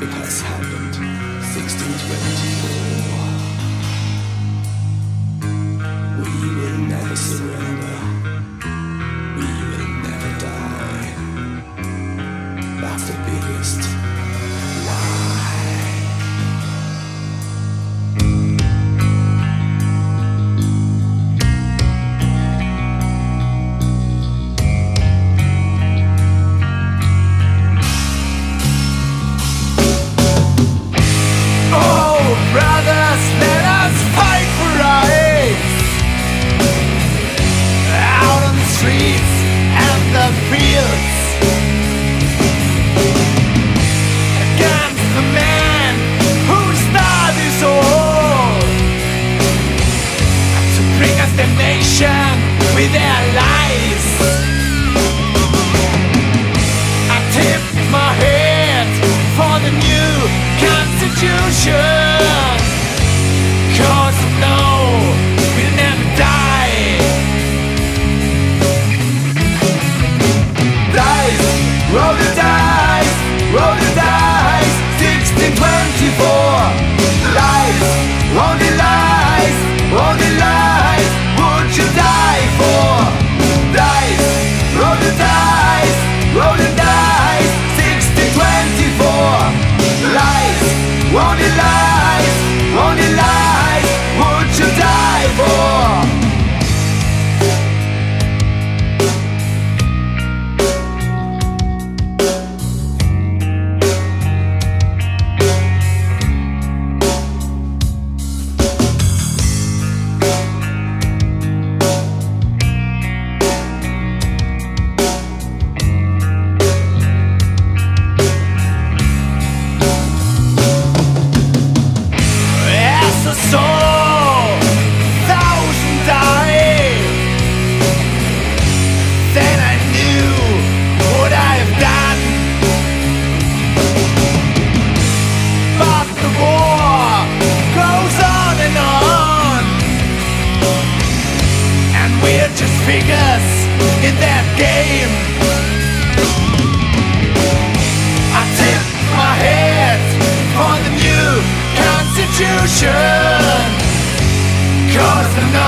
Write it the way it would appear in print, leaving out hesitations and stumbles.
It has happened 1624. We will never surrender. We will never die. That's the biggest lie. Brothers, let us fight for rights out on the streets and the fields, against the man who studies all to bring us damnation with their lies. I tip my head for the new Constitution, 'cause I know we'll never die. Dice, roll the dice, roll the dice. 1624. Lies, only lies, only lies. Would you die for? Dice, roll the dice, roll the dice. 1624. Lies, only lies, only lies. Would you die for? As I saw 1,000 die, then I knew what I have done. But the war goes on, and we're just figures in that game. I tip my head for the new Constitution, 'cause I know